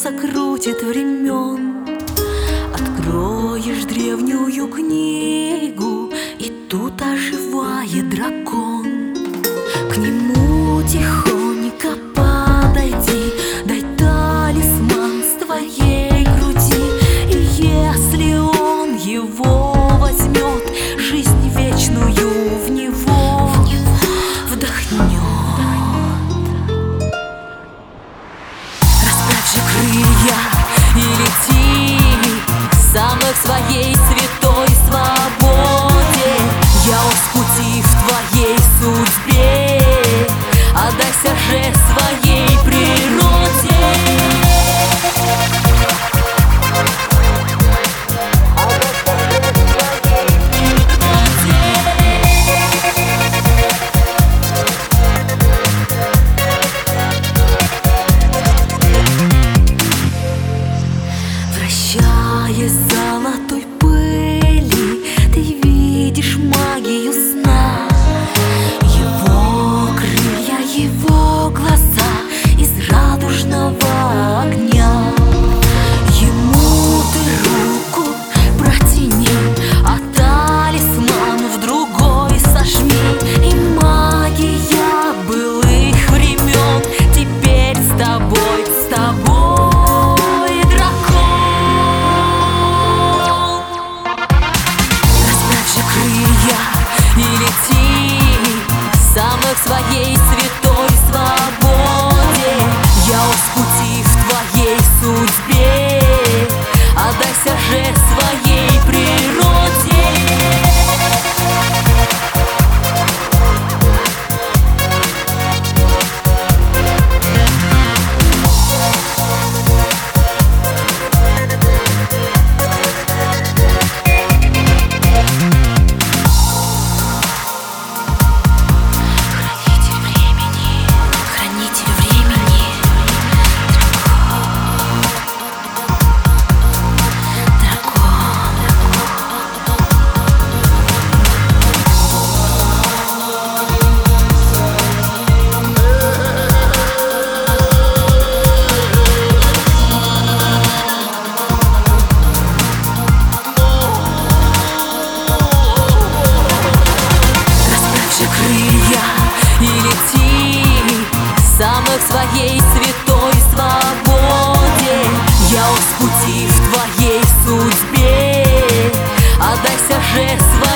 колеса крутит времен. Откроешь древнюю книгу, и тут оживает дракон. К нему тихонько подойди, дай талисман с твоей груди. И если он его возьмет, жизнь вечную в него вдохнет. Расправь же крылья и лети сам к своей святой свободе. Я пути в твоей судьбе, отдайся же своей природе. Вращаясь в золотой пыли, ты видишь магию сна. Его крылья, его глаза из радужного огня. Ему ты руку протяни, а талисман в другой сожми. И магия былых времен теперь с тобой, с тобой, дракон. Расправь же крылья и лети сам к своей святой свободе. Я пути в твоей судьбе, отдайся же своей природе. И лети сам к своей святой свободе. Я пути в твоей судьбе, отдайся же своей